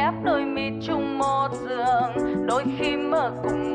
ghép đôi mi chung một giường, đôi khi mơ cùng